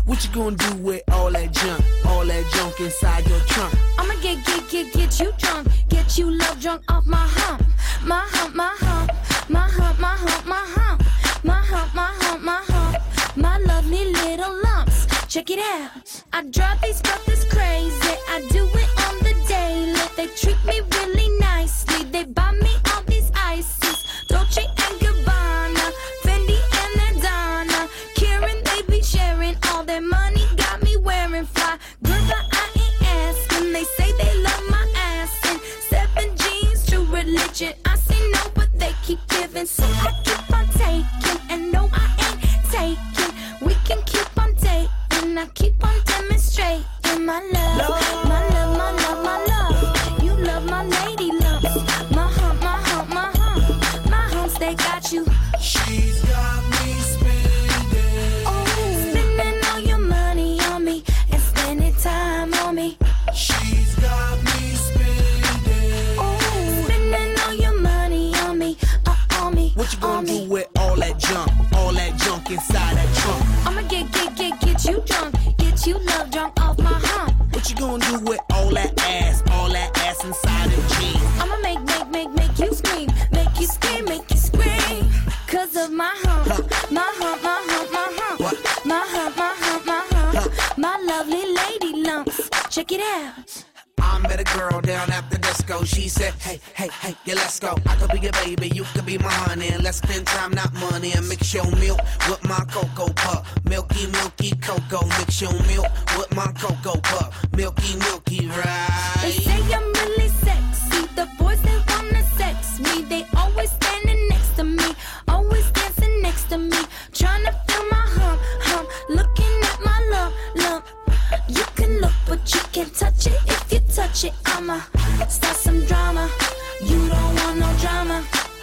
What you gonna do with all that junk inside your trunk? I'ma get you drunk, get you love drunk off my hump, my hump, my hump, my hump, my hump, my hump, my hump, my hump, my hump, my lovely little lumps. Check it out. I drive these brothers crazy. I do it on the daily. They treat me really nicely. They buy me all these ices, Dolce and Gabbana, Fendi and Adana, Karen. They be sharing all their money. Got me wearing fly. Good, but I ain't asking. They say they love my ass and 7 jeans, true religion. I say no, but they keep giving, so I keep on taking. And no, I ain't taking. We can keep on dating. I keep on demonstrating my love, my love, my love, my love. You love my lady lumps, my hump, my hump, my hump, my humps. They got you. She's got me spending. Oh, spending all your money on me and spending time on me. She's got me spending. Oh, spending all your money on me, on me. What you gonna do with all that junk inside that trunk? I'ma get you drunk, get you love drunk off my hump. What you gonna do with all that ass inside them jeans? I'ma make you scream, make you scream, make you scream. Cause of my hump, my hump, my hump, my hump, What? my hump, my hump, my hump, my lovely lady lumps. Check it out. I met a girl down at the disco. She said, hey, yeah, let's go. I could be your baby, you could be my honey. And let's spend time, not money. And mix your milk with my cocoa pup. Milky, milky cocoa. Mix your milk with my cocoa pup. Milky, milky, right? They say I'm really sexy. The boys, they wanna sex me. They always standing next to me, always dancing next to me, trying to feel my hump, looking at my lump. You can look, but you can't touch it. If you touch it, I'ma start some drama. You don't want no drama.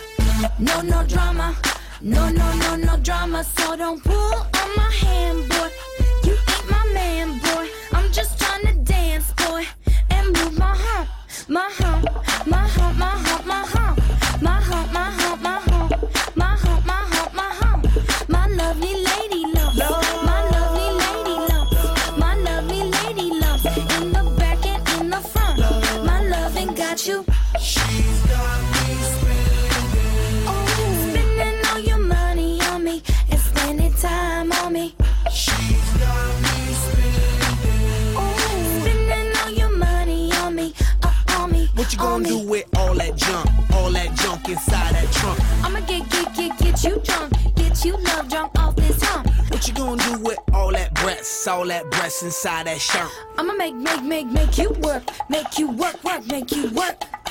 No drama. No drama. So don't pull on my hand, boy. You ain't my man, boy. I'm just trying to dance, boy, and move my hump, my hump, my hump, my hump, my hump, my hump, my hump, my hump, my hump, my hump, my hump, my lovely lady lumps, my lovely lady lumps, my lovely lady lumps, in the back and in the front. My loving got you. She's got me spending. Oh, spending all your money on me and spending time on me. She's got me spending. Oh, spending all your money on me, on me. What you gonna do with all that junk inside that trunk? I'ma get you drunk, get you love drunk off this hump. What you gonna do with all that breasts inside that shirt? I'ma make you work, make you work, make you work.